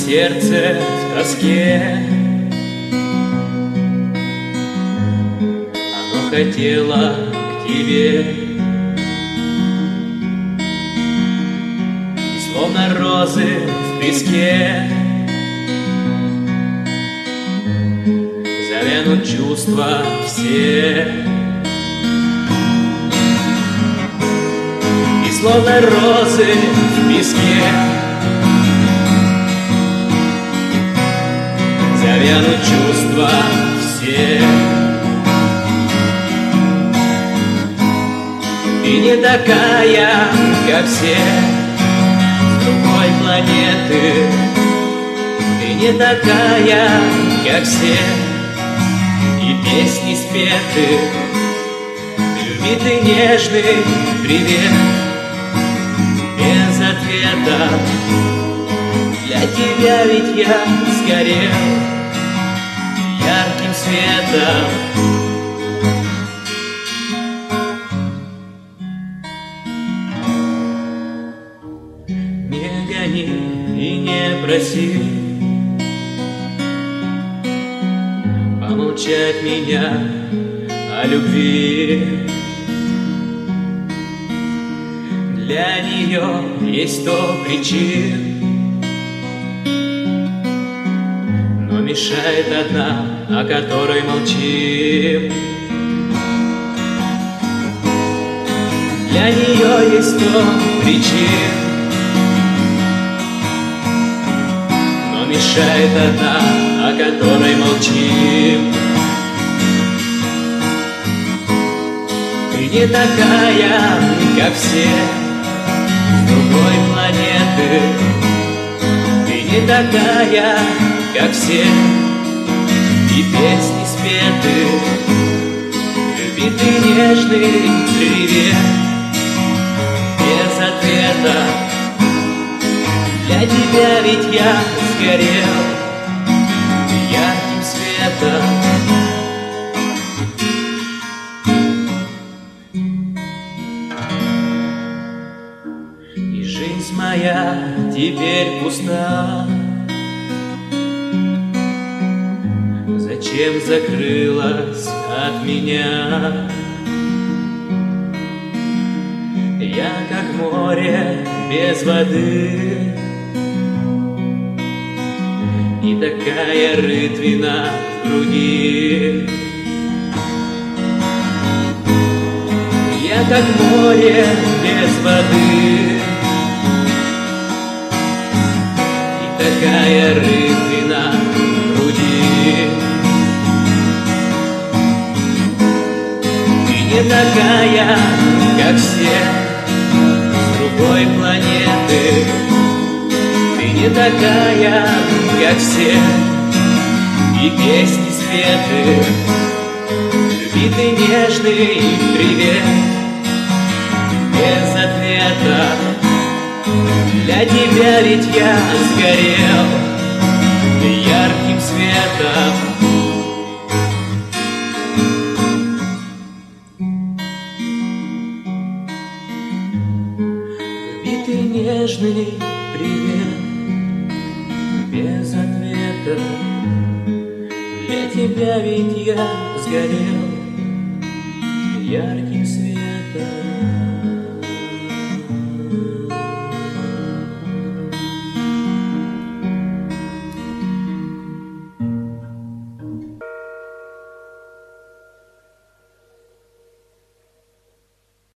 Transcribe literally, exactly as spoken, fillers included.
сердце в тоске. Оно хотело к тебе, и словно розы в песке завянут чувства все. И словно розы в песке завянут чувства все. Ты не такая, как все, с другой планеты. Ты не такая, как все, и песни спеты. Любви ты нежный привет без ответа. Для тебя ведь я сгорел ярким светом. Не гони и не проси помолчать меня о любви. Для нее есть сто причин, но мешает одна, о которой молчим. Для нее есть сто причин, но мешает одна, о которой молчим. Ты не такая, как все, с другой планеты. Ты не такая, как все, и песни спеты. Люби ты нежный привет без ответа. Для тебя ведь я сгорел ярким светом. И жизнь моя теперь пуста. Зачем закрылась от меня? Я как море без воды, и такая рытвина в груди. Я как море без воды, и такая рытвина в груди. Ты не такая, как все, с другой планеты. Ты не такая, как все, и песни спеты. Люби ты нежный привет без ответа. Для тебя ведь я сгорел ярким светом. Люби ты нежный привет без ответа. Для тебя ведь я сгорел ярким светом.